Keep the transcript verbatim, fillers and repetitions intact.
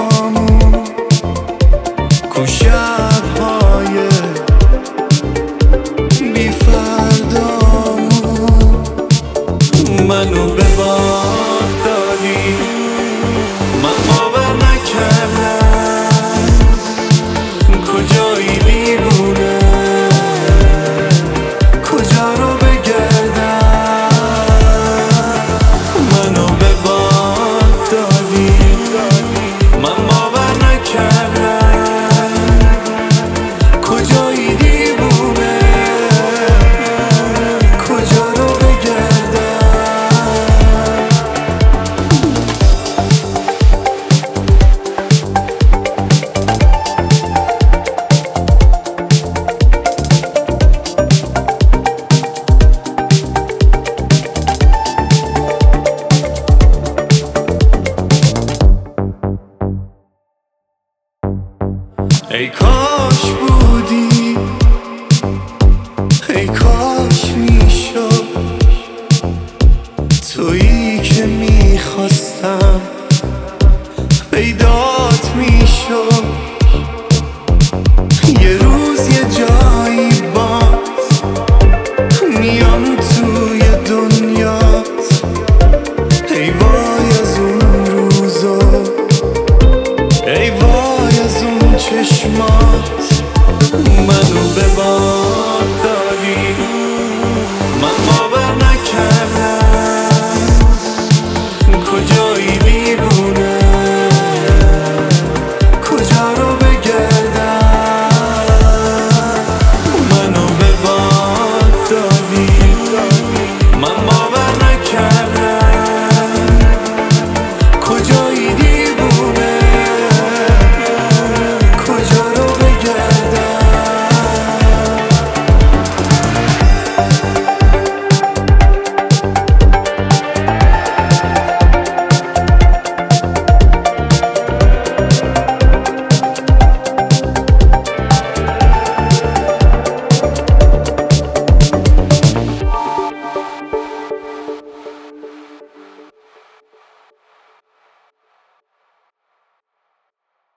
هامون کو شبهای بی فردامون منو به باد دادی من باور نکردم کجایی دیوونه کجا رو بگردم منو به باد دادی من باور نکردم کجایی دیوونه کجا رو بگردم ای کاش بودی ای کاش میشد تویی که میخواستم پیدات میشد یه روز یه جایی باز میام توی دنیات ای وای از اون روزا ای وای از اون چشمات